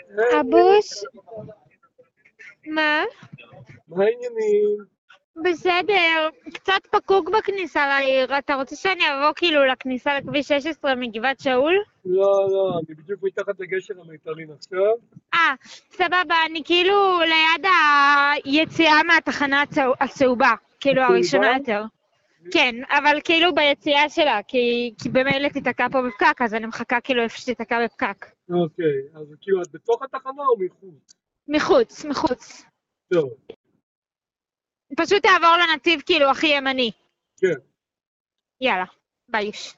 אבוש, מה? מה העניינים? בסדר, קצת פקוק בכניסה לעיר. אתה רוצה שאני אבוא כאילו לכניסה לכביש 16 מגבעת שאול? לא, אני בדיוק מתחת לגשר המיתרים עכשיו. סבבה, אני כאילו ליד היציאה מהתחנה הצהובה, כאילו הצהובה? הראשונה יותר. כן, אבל כאילו ביציאה שלה, כי במילא תיתקע פה בפקק, אז אני מחכה כאילו איפה שתיתקע בפקק. אוקיי, אז כאילו את בתוך התחנה או מחוץ? מחוץ, מחוץ. טוב, פשוט תעבור לנתיב כאילו הכי ימני. כן. יאללה, ביי.